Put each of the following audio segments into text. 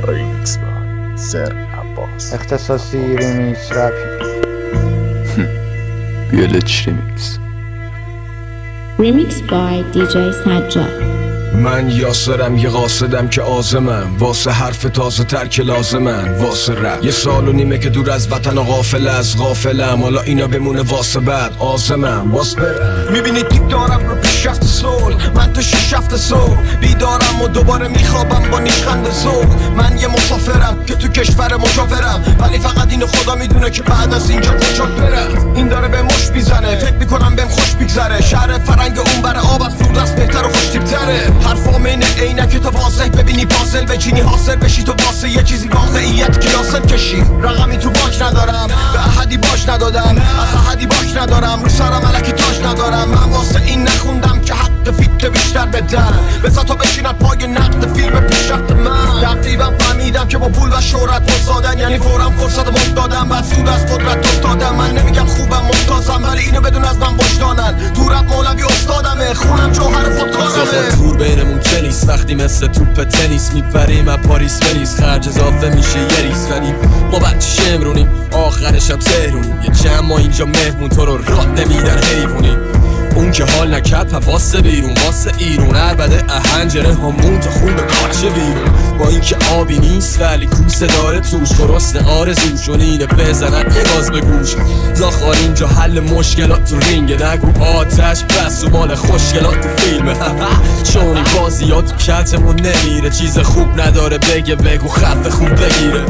ریمیکس با سر عباس اختصاصی ریمیکس رپی بیلچ ریمیکس. Remixed by DJ Sajjad. من یاسرم یه قاصدم که آزمم واسه حرف تازه تر که لازمن واسه رپ. یه سال و نیمه که دور از وطن و غافل از غافلم، حالا اینا بمونه واسه بعد آزمم واسه برم. میبینی تیک دارم رو پیشرفت سول، من تو 6-7 صبح بیدارم و دوباره میخوابم با نیشخند ذوق. من یه مسافرم که تو کشور مجاورم، ولی فقط اینو خدا میدونه که بعد از اینجا کجا برم. این داره به مش میزنه، فکر میکنم بهم خوش میگذره. شهر فرنگ اون بره آب از فرود است بهتر و خوشتیب تره. حرفام اینه عینک تو واضح ببینی پازل بچینی حاصل بشی تو واسه یه چیزی واقعیت که یاسر کشی. رقمی تو باک ندارم، به احدی باش ندادم، از احدی باک ندارم، رو سرم الکی تاج ندارم. من واسه این نخوندم که حق فیت بیشتر بدن بذار تا بشینن پای نقد فیلم پیشرفت من. تقریبا فهمیدم که با پول و شهرت مزدادن، یعنی فورم فرصت مفت دادم بعد سود از قدرت افتادم. من نمیگم خوبم ممتازم، ولی اینو بدون از من وجدانن. تو رپ مولوی استادمه، خونم جوهر خودکارمه. تور بینمون که نیست وقتی مثل توپ تنیس میپریم از پاریس ونیس. خرج اضافه میشه یه ریس، ولی ما بچه شمرونیم آخرش هم تهرونیم. یه جمع ما اینجا مهمون تو رو راه نمیدن حیوونیم. اون که حال نکرد واسه بیرون واسه ایرون عربده اهنجره همون تا خون به کارچه بیرون. با این که آبی نیست ولی کوسه داره توش، گرسنه آرزوشون اینه بزنن یه گاز به گوش. زاخار اینجا حل مشکلات تو رینگ، نگو آتش بس و مال خوشگلات تو فیلمه. چون این بازیات تو کلتمون نمیره، چیز خوب نداره بگه بگو خفه خوب بگیره.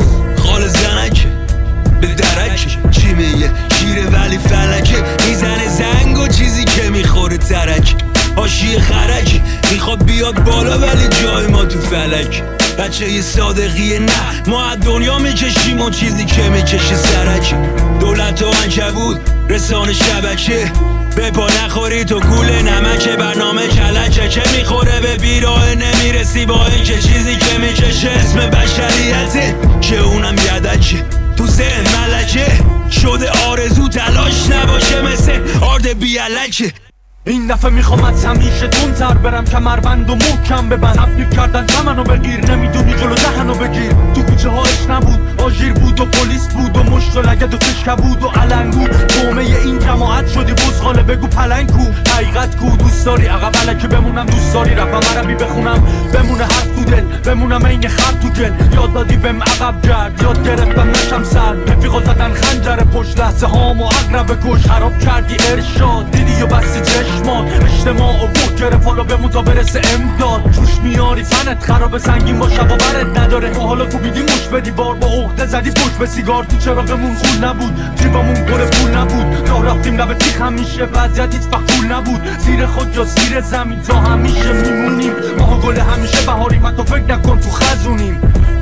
خال زنک به درک چی میگه شیره ولی فلکه، میزنه زنگ و چیزی که میخوره ترک. حاشیه خرک میخواد بیاد بالا ولی جای ما تو فلک. بچه یه صادقیه نه، ما از دنیا میکشیم و چیزی که میکشه سرک. دولت و عنکبوت رسانه شبکه، به پا نخوری تو گول نمکه. برنامه کلکه که میخوره به بیراه نمیرسی با این که چیزی که میکشه اسم بشریته که اونم یدکه. تو ذهن ملکه شده آرزو تلاش نباشه مثل آرد بیالکه. این دفعه میخوام از همیشه تندتر برم، کمربند و محکم ببند. اپلیک کردن زمنو بگیر، نمیدونی جلو دهنو بگیر. تو کوچه هایش نبود آژیر بود و پلیس بود و مشت و لگد و تشکه بود و علنگو. تومه این جماعت شدی بزغاله بگو پلنگ کو. حقیقت کو دوست داری عقب علکی بمونم، دوست داری رپم عربی بخونم بمونه حرف تو دل، بمونم این خر تو گل. یاد دادی بهم عقب گرد، یاد گرفتم نشم سر. رفیقا زدن خنجر پشت لحظه هامو عقرب کش. خراب کردی ارشاد دیدی و بستی چشمان. اجتماع و بود گرفت حالا بمون تا برسه امداد. جوش میاری فنت خراب سنگین با شب و برد نداره. تو حالا کوبیدی مش بدی بار با عقده زدی پشت به سیگار. تو چراغمون خون نبود، جیبمون پر پول نبود. راه رفتیم لب تیخ همیشه، وضعیت هیچ وقت پول نبود. زیر خود یا زیر زمین تا همیشه میمونیم. ما گل همیشه بهاریم، حتی فکر نکن تو خزونیم.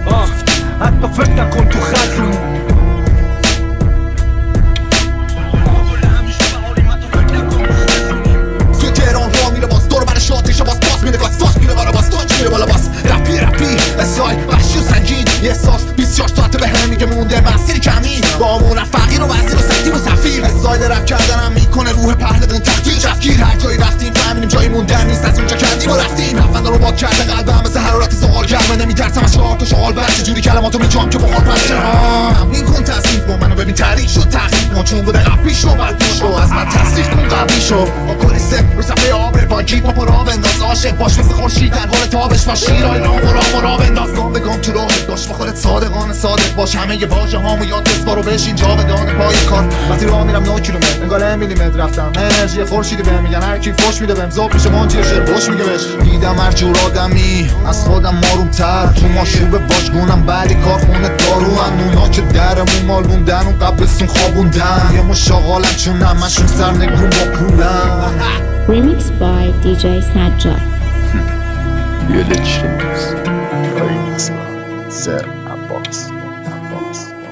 حتی فکر نکن تو خزونیم. اسای وحشی و سنگین یه احساس 24 ساعته به هم میگه مونده مسیر کمی. با امون فقیر و وزیر و سکتی و سفیر. اسایل رپ کردنم میکنه روح پهلوون تحتیر جفگیر. هر جایی رفتیم فهمیدیم جایی موندن نیست، از اونجا کندیم و رفتیم. رفتن رو باد کرده قلبم مثل حرارت زغال گرمه. نمیترسم از 4 تا شغال بر چجوری کلماتو میجام که بخور پسته. تمرین کن تصدیق با منو ببین تحریک شد تحقیق ما، چون بوده قبلی شو بعد پیش رو از من تصدیق کن قبلی شو. با کلیسه رو صفحه آب با جیب پا را بنداز. عاشق باش مثل خورشید در حال تابش باش. شیرای را بنداز. گام به گام تو راهت باش، با خودت صادقانه صادق باش. همه ی واژه هامو یاد بسپار و بشین جاودانه پای کار. وقتی راه میرم 9 کیلومتر انگار میلیمتر رفتم. انرژی خورشیدی بهم میگن هر کی فوش میده بهم ذوق میشه منجی شعر خوش میگه بهش. دیدم هر جور آدمی از خودم ماروم‌تر. تو ماشوب واژگونم بعدی کارخونه دارو. اونا که درمون مال موندن اون قبلسون خوابوندن. یه مشاغالن چون همشون سرنگون با پولن. Remixed by DJ Sajjad. بیلچ ریمیکس. ریمیکس با سر عباس.